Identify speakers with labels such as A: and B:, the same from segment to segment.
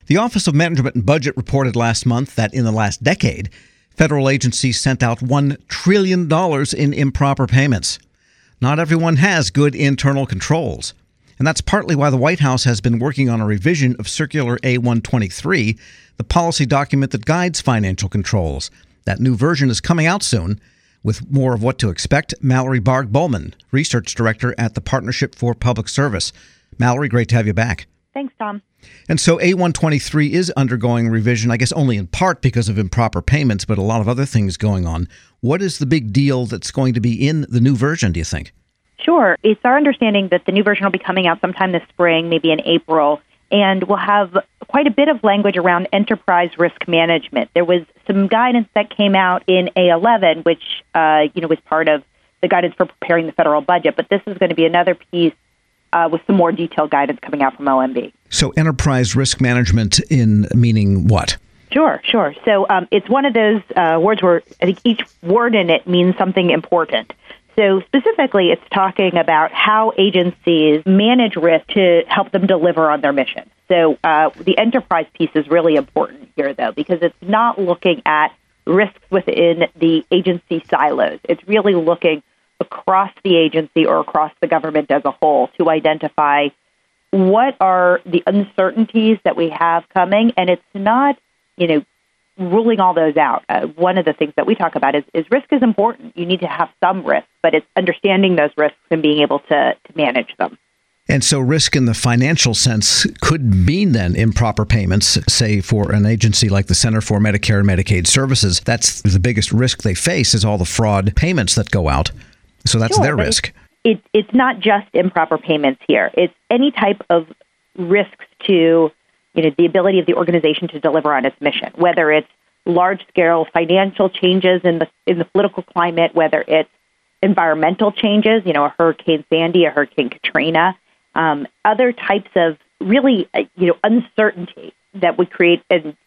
A: The Office of Management and Budget reported last month that in the last decade, federal agencies sent out $1 trillion in improper payments. Not everyone has good internal controls. And that's partly why the White House has been working on a revision of Circular A-123, the policy document that guides financial controls. That new version is coming out soon. With more of what to expect, Mallory Barg-Bowman, Research Director at the Partnership for Public Service. Mallory, great to have you back.
B: Thanks, Tom.
A: And so A-123 is undergoing revision, I guess only in part because of improper payments, but a lot of other things going on. What is the big deal that's going to be in the new version, do you think?
B: Sure. It's our understanding that the new version will be coming out sometime this spring, maybe in April, and will have quite a bit of language around enterprise risk management. There was some guidance that came out in A11, which was part of the guidance for preparing the federal budget, but this is going to be another piece with some more detailed guidance coming out from OMB.
A: So enterprise risk management in meaning what?
B: Sure. So it's one of those words where I think each word in it means something important. So specifically, it's talking about how agencies manage risk to help them deliver on their mission. So the enterprise piece is really important here, though, because it's not looking at risks within the agency silos. It's really looking across the agency or across the government as a whole to identify what are the uncertainties that we have coming. And it's not, ruling all those out. One of the things that we talk about is risk is important. You need to have some risk, but it's understanding those risks and being able to manage them.
A: And so risk in the financial sense could mean then improper payments, say for an agency like the Center for Medicare and Medicaid Services. That's the biggest risk they face is all the fraud payments that go out. So that's their risk.
B: It's not just improper payments here. It's any type of risks to the ability of the organization to deliver on its mission, whether it's large-scale financial changes in the political climate, whether it's environmental changes, a Hurricane Sandy, a Hurricane Katrina, other types of really, uncertainty that would create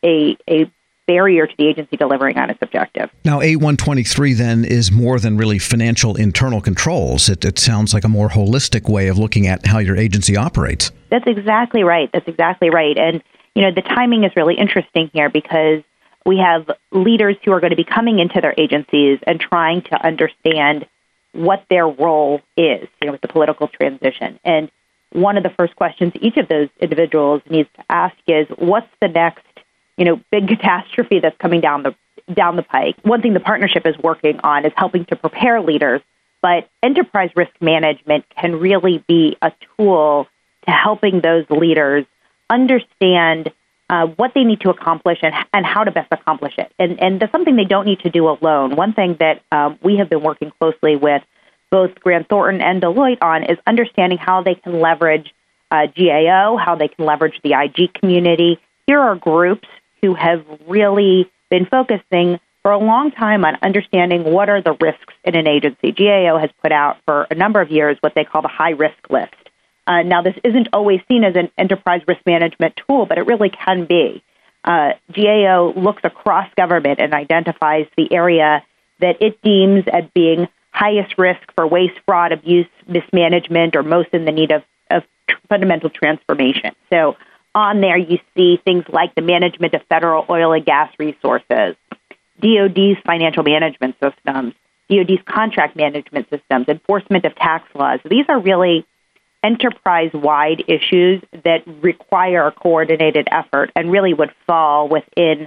B: a barrier to the agency delivering on its objective.
A: Now, A-123 then is more than really financial internal controls. It sounds like a more holistic way of looking at how your agency operates.
B: That's exactly right. And, the timing is really interesting here because we have leaders who are going to be coming into their agencies and trying to understand what their role is, with the political transition. And one of the first questions each of those individuals needs to ask is, what's the next big catastrophe that's coming down the pike? One thing the partnership is working on is helping to prepare leaders, but enterprise risk management can really be a tool to helping those leaders understand what they need to accomplish and how to best accomplish it. And that's something they don't need to do alone. One thing that we have been working closely with both Grant Thornton and Deloitte on is understanding how they can leverage GAO, how they can leverage the IG community. Here are groups who have really been focusing for a long time on understanding what are the risks in an agency. GAO has put out for a number of years what they call the high-risk list. Now, this isn't always seen as an enterprise risk management tool, but it really can be. GAO looks across government and identifies the area that it deems as being highest risk for waste, fraud, abuse, mismanagement, or most in the need of fundamental transformation. So on there, you see things like the management of federal oil and gas resources, DOD's financial management systems, DOD's contract management systems, enforcement of tax laws. These are really enterprise-wide issues that require a coordinated effort and really would fall within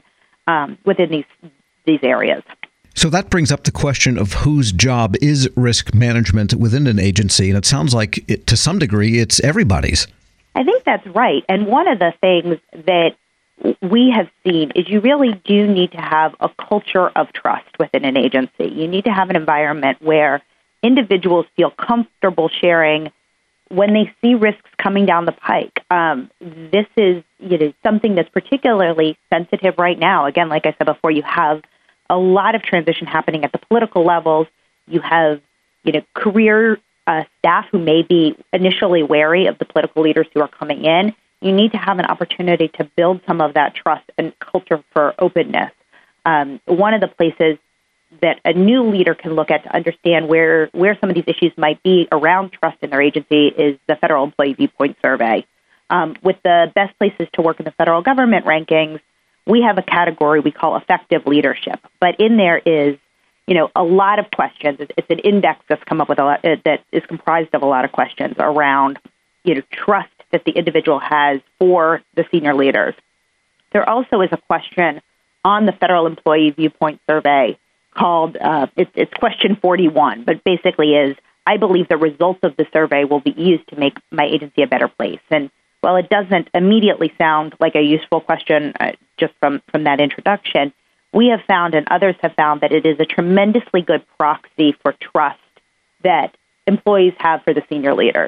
B: these areas.
A: So that brings up the question of whose job is risk management within an agency, and it sounds like, to some degree, it's everybody's.
B: I think that's right. And one of the things that we have seen is you really do need to have a culture of trust within an agency. You need to have an environment where individuals feel comfortable sharing when they see risks coming down the pike. This is something that's particularly sensitive right now. Again, like I said before, you have a lot of transition happening at the political levels. You have career staff who may be initially wary of the political leaders who are coming in. You need to have an opportunity to build some of that trust and culture for openness. One of the places that a new leader can look at to understand where some of these issues might be around trust in their agency is the Federal Employee Viewpoint Survey. With the best places to work in the federal government rankings, we have a category we call effective leadership. But in there is, a lot of questions. It's an index that's come up with a lot, that is comprised of a lot of questions around, trust that the individual has for the senior leaders. There also is a question on the Federal Employee Viewpoint Survey called, it's question 41, but basically is, I believe the results of the survey will be used to make my agency a better place. And while it doesn't immediately sound like a useful question just from that introduction, we have found and others have found that it is a tremendously good proxy for trust that employees have for the senior leaders.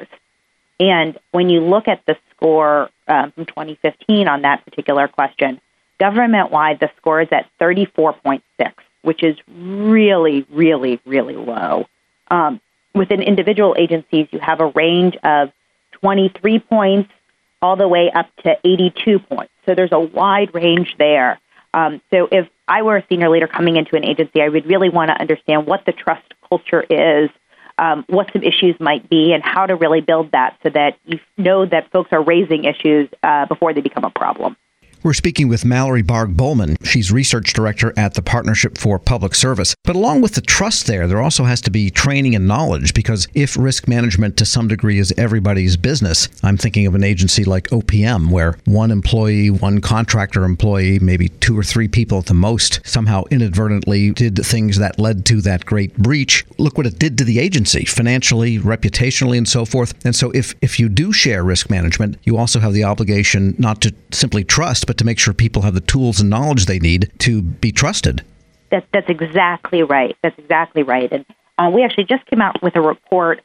B: And when you look at the score from 2015 on that particular question, government-wide, the score is at 34.6, which is really, really, really low. Within individual agencies, you have a range of 23 points all the way up to 82 points. So there's a wide range there. So if I were a senior leader coming into an agency, I would really want to understand what the trust culture is, what some issues might be, and how to really build that so that you know that folks are raising issues before they become a problem.
A: We're speaking with Mallory Barg-Bowman. She's research director at the Partnership for Public Service. But along with the trust there also has to be training and knowledge, because if risk management to some degree is everybody's business, I'm thinking of an agency like OPM, where one employee, one contractor employee, maybe 2 or 3 people at the most, somehow inadvertently did things that led to that great breach. Look what it did to the agency, financially, reputationally, and so forth. And so if you do share risk management, you also have the obligation not to simply trust, but to make sure people have the tools and knowledge they need to be trusted.
B: That's exactly right. That's exactly right. And we actually just came out with a report.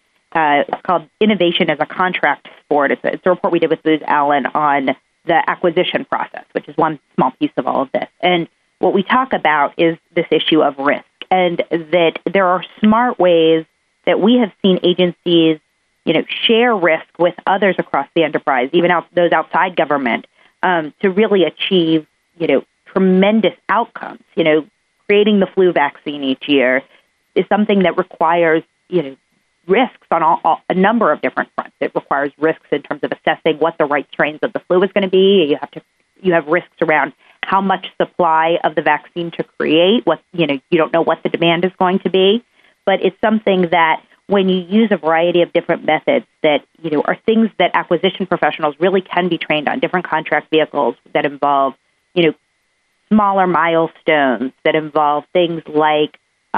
B: It's called Innovation as a Contract Sport. It's a report we did with Booz Allen on the acquisition process, which is one small piece of all of this. And what we talk about is this issue of risk, and that there are smart ways that we have seen agencies, share risk with others across the enterprise, even those outside government, to really achieve, tremendous outcomes. Creating the flu vaccine each year is something that requires, risks on a number of different fronts. It requires risks in terms of assessing what the right strains of the flu is going to be. You have risks around how much supply of the vaccine to create. You don't know what the demand is going to be, but it's something that when you use a variety of different methods that, are things that acquisition professionals really can be trained on, different contract vehicles that involve, smaller milestones, that involve things like,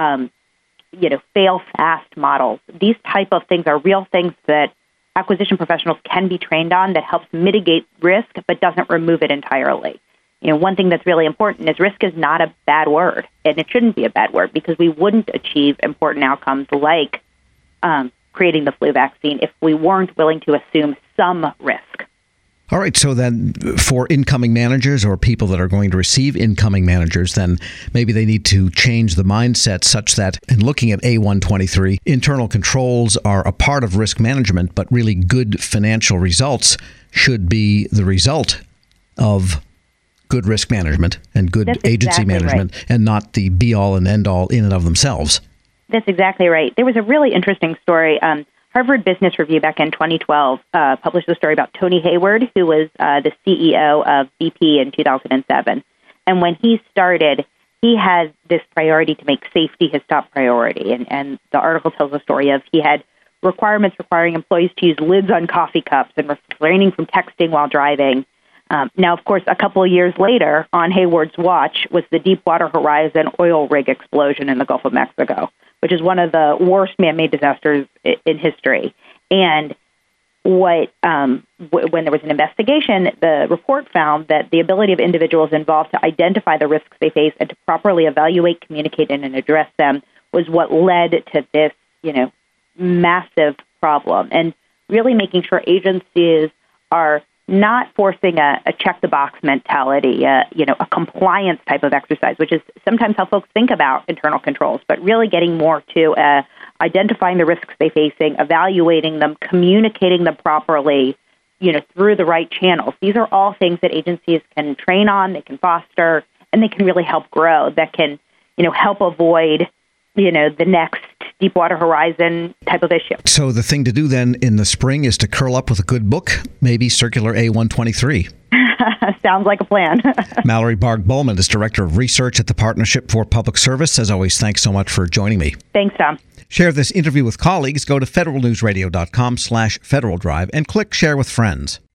B: fail fast models. These type of things are real things that acquisition professionals can be trained on that helps mitigate risk but doesn't remove it entirely. One thing that's really important is risk is not a bad word, and it shouldn't be a bad word, because we wouldn't achieve important outcomes like creating the flu vaccine if we weren't willing to assume some risk.
A: All right. So then for incoming managers or people that are going to receive incoming managers, then maybe they need to change the mindset such that in looking at A123, internal controls are a part of risk management, but really good financial results should be the result of good risk management and good agency management, right, and not the be-all and end-all in and of themselves.
B: That's exactly right. There was a really interesting story. Harvard Business Review back in 2012 published a story about Tony Hayward, who was the CEO of BP in 2007. And when he started, he had this priority to make safety his top priority. And the article tells the story of he had requirements requiring employees to use lids on coffee cups and refraining from texting while driving. Now, of course, a couple of years later, on Hayward's watch was the Deepwater Horizon oil rig explosion in the Gulf of Mexico, which is one of the worst man-made disasters in history. And when there was an investigation, the report found that the ability of individuals involved to identify the risks they face and to properly evaluate, communicate, and address them was what led to this, massive problem. And really making sure agencies are not forcing a check-the-box mentality, a compliance type of exercise, which is sometimes how folks think about internal controls, but really getting more to identifying the risks they're facing, evaluating them, communicating them properly, through the right channels. These are all things that agencies can train on, they can foster, and they can really help grow, that can, help avoid, the next Deepwater Horizon type of issue.
A: So the thing to do then in the spring is to curl up with a good book, maybe Circular A123.
B: Sounds like a plan.
A: Mallory Barg-Bowman is Director of Research at the Partnership for Public Service. As always, thanks so much for joining me.
B: Thanks, Tom.
A: Share this interview with colleagues. Go to federalnewsradio.com/Federal Drive and click Share with Friends.